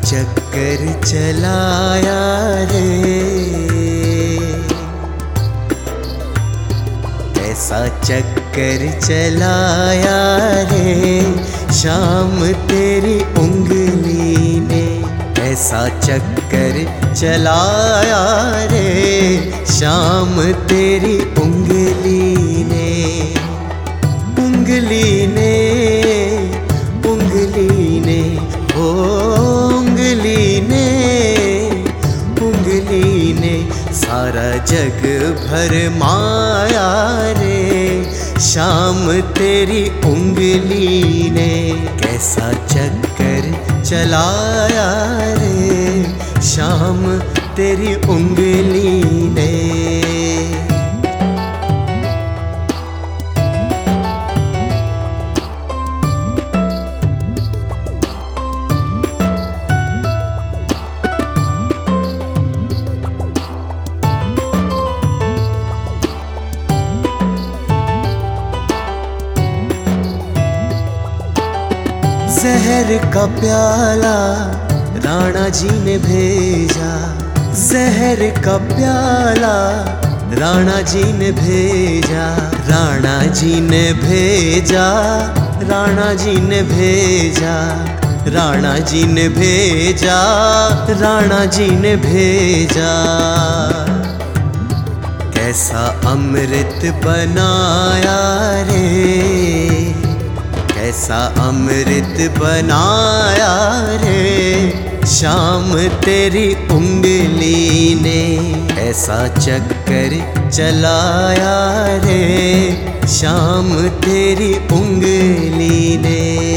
चक्कर चलाया रे, कैसा चक्कर चलाया रे शाम तेरी उंगली ने, कैसा चक्कर चलाया रे शाम तेरी उंगली ने, उंगली ने, उंगली ने, ओ उंगली ने, उंगली ने सारा जग भर माया रे शाम तेरी उंगली ने, कैसा चक्कर चलाया रे शाम तेरी उंगली ने। जहर का प्याला राणा जी ने भेजा, जहर का प्याला राणा जी ने भेजा, राणा जी ने भेजा, राणा जी ने भेजा, राणा जी ने भेजा, राणा जी ने भेजा, कैसा अमृत बनाया रे, कैसा अमृत बनाया रे शाम तेरी उंगली ने, ऐसा चक्कर चलाया रे शाम तेरी उंगली ने।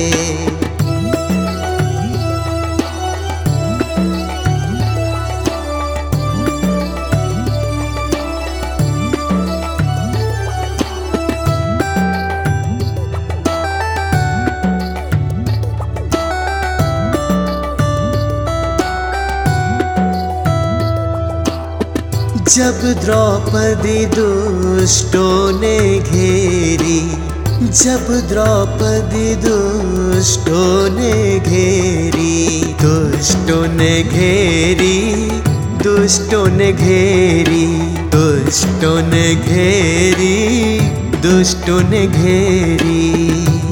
जब द्रौपदी दुष्टों ने घेरी, जब द्रौपदी दुष्टों ने घेरी, दुष्टों ने घेरी, दुष्टों ने घेरी, दुष्टों ने घेरी, दुष्टों ने घेरी,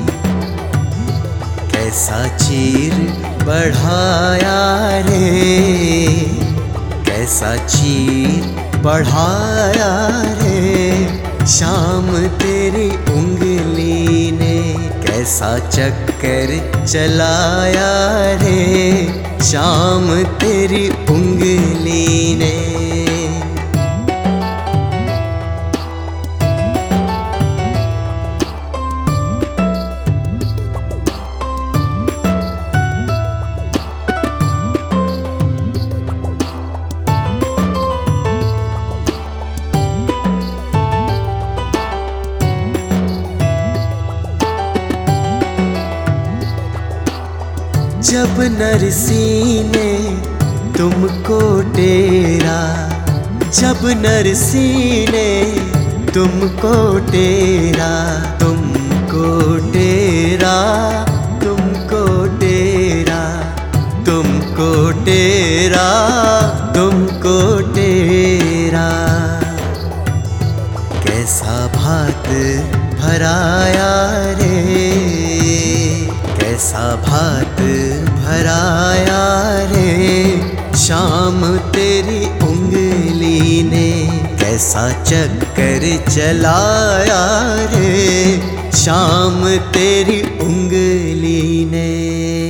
कैसा चीर बढ़ाया रे, कैसा चीर बढ़ाया रे शाम तेरी उंगली ने, कैसा चक्कर चलाया रे शाम तेरी उंगली ने। जब नरसी ने तुमको टेरा, जब नरसी ने तुमको टेरा, तुमको टेरा, तुमको टेरा, तुमको टेरा, तुमको टेरा, कैसा भात भराया रे, कैसा भात भराया रे शाम तेरी उंगली ने, कैसा चक्कर चलाया रे शाम तेरी उंगली ने।